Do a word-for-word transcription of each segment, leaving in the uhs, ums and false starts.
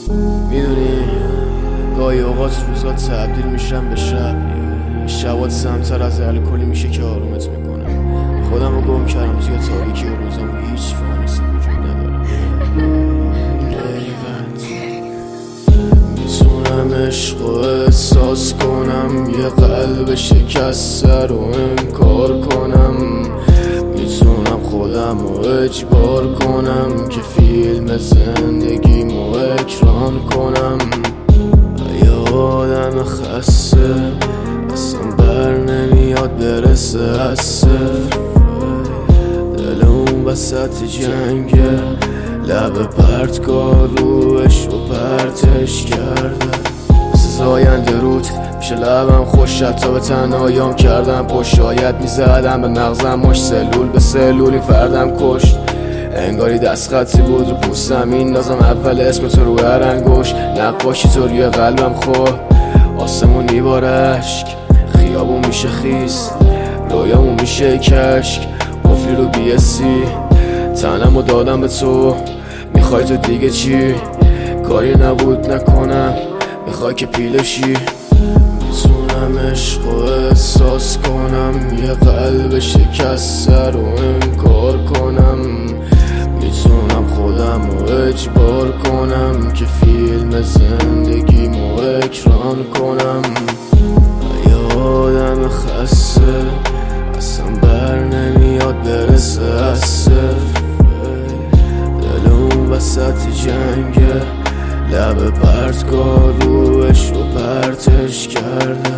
میدونی گاهی اوقات روزا تبدیل میشن به شب، شبات سمتر از الکلی میشه که آرومت میکنه. خودم رو گم کردم توی تاریکی و روزم و هیچ فانوسی وجود نداره. میتونم عشق و احساس کنم، یه قلب شکسته رو انکار کنم. میتونم خودم رو اجبار کنم که فیلم زندگیمو اکران کنم. یه آدم خسته اصلا بر نمیاد برسه از صفر. دل اون وسط جنگه، لب پرتگاه روش و پرتش کرده. مثل زاینده رود میشه لبم خوش، حتی به تنهاییام کردم پشت. شاید میزدم به مغزم مش، سلول به سلولی فردم کشت. انگاری دست خطی بود رو پوستم میندازم اول اسم تو رو هر انگوش. نقاشی تو روی قلبم خود، آسمون میباره عشق، خیابون میشه خیس، رویامون میشه کشک. قفلی رو بیسی تنمو دادم به تو، میخوای تو دیگه چی؟ کاری نبود نکنم، میخوای که پیلشی. میتونم عشق و احساس کنم، یه قلب شکسته رو انکار کنم. میتونم خودم رو اجبار کنم که فیلم زندگیمو اکران کنم. یه آدم خسته اصلا بر نمیاد برسه از صفر. دل اون وسط جنگه، لب پرتگاه روش رو پرتش کرده.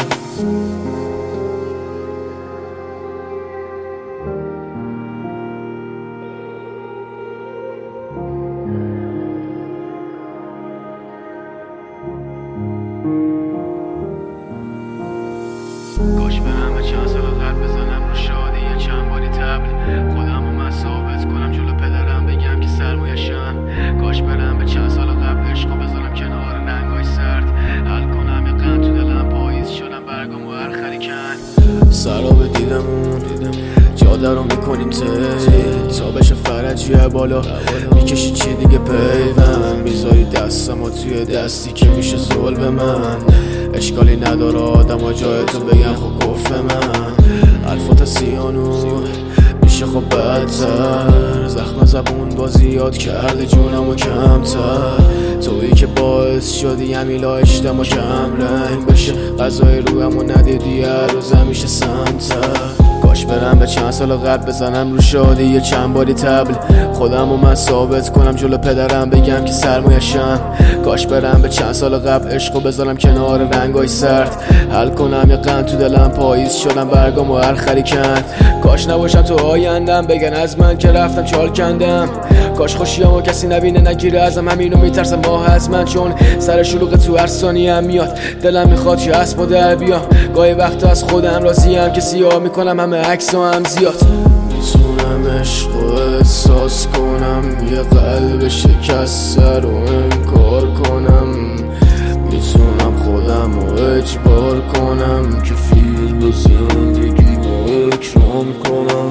کاش برم به چند سال قلب بزنم رو شادی یه چند باری تبل. خودم رو من ثابت کنم جلو پدرم، بگم که سرمایشم. کاش برم به چند سال قبل عشقو بذارم کنار رنگای سرد. حل کنم یه قند تو دلم، پاییز شدم برگام و هر خری کن. سراب دیدمون جاده رو میکنیم تی تا بشه فرجیه بالا. میکشی چی دیگه پیوند، میذاری دستم و توی دستی که میشه ظلم من. اشکالی نداره آدم ها جای تو بگن خب کف من. الفات سیانو میشه خب بدتر، زخم زبون با زیاد کرده جونم و کمتر. تویی که باعث شدی همیلا اشتم و کم رنگ بشه، غذای رویم و ندیدی هر روز همیشه سمتر. کاش برم به چند سال قبل بزنم رو شادی یه چند باری تبل. خودم و من ثابت کنم جلو پدرم، بگم که سرمایشم. کاش برم به چند سال قبل عشقو بذارم کنار رنگای سرد. حل کنم یه قند تو دلم، پاییز شدم برگام و هر خری کن. کاش نباشم تو آیندم، بگن از من که رفتم چال کندم. کاش خوشیامو کسی نبینه نگیره ازم، همینو میترسم ماه از من. چون سر شلوغ تو هر ثانیه‌ام میاد، دلم میخواد چه اسب و در بیام. گاهی وقتا از خودم راضیم که سیاه میکنم همه عکسو هم زیاد. میتونم عشق و احساس کنم، یه قلب شکسته رو انکار کنم. میتونم خودم رو اجبار کنم که فیلم زندگیمو اکران کنم.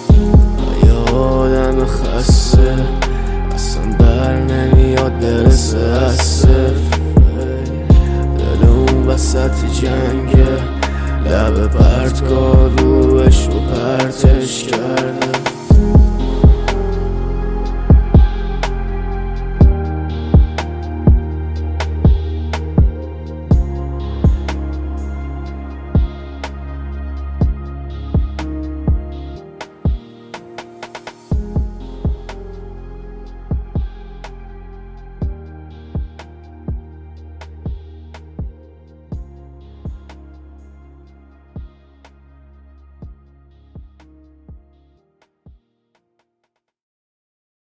یه آدم خسته اصلا بر نمیاد برسه از صفر. دل اون وسط جنگه، لب پرتگاه روش رو پرتش کرده.